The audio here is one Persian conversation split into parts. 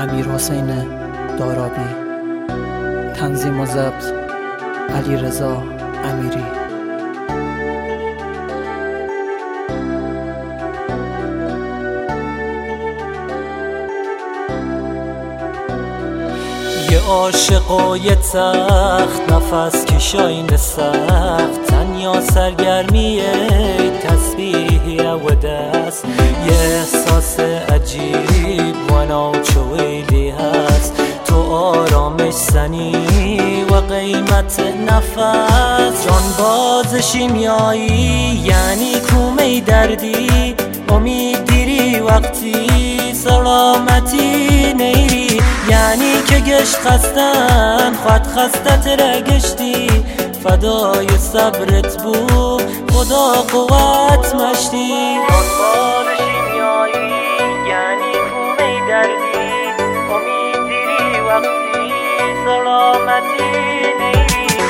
امیرحسین دارابی. تنظیم و ضبط علیرضا امیری. یه عاشق و یه تخت، نفس کشاین سخت، تنیا سرگرمی تسبیح و دست. یه احساس عجیب و ناچویلی هست، تو آرامش زنی و قیمت نفس. جان باز شیمیایی یعنی کومه دردی، امید دیری وقتی سلامتی نیری. یعنی که گشت خستن خود خستت رگشتی، فدای صبرت بود خدا قوت مشتی. جانباز شیمیایی یعنی کومه دردی، امید دیری وقتی سلامتی نیری.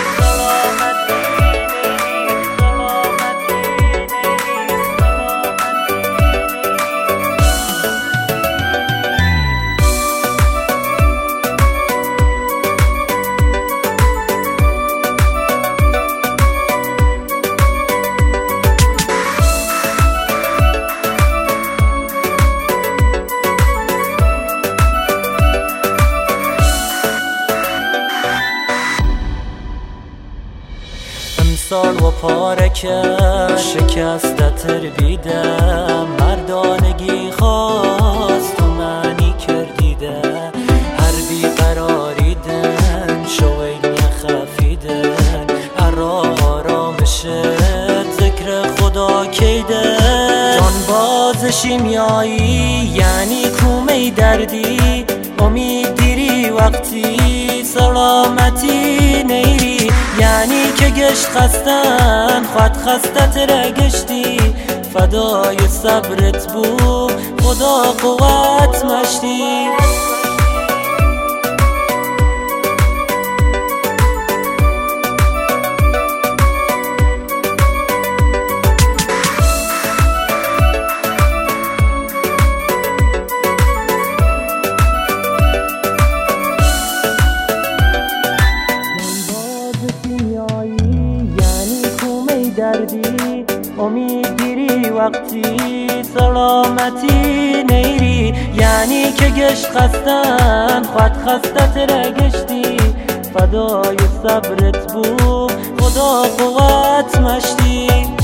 امسال و پاره کرد شکستت تربیدم، مردانگی خواست و معنی کردیده. هر بیقراریدن شویل نخفیدن، هر آرامشت ذکر خدا کیده. جان باز شیمیایی یعنی کومه دردی، امید دیری وقتی سلامتی نیری. یعنی که گشت خستن خود خستت رگشتی، فدای صبرت بود خدا قوت مشتی. دردی امید دیری وقتی سلامتی نیری. یعنی که گشت خستن خود خستت رگشتی، فدای صبرت بود خدا قوت مشتی.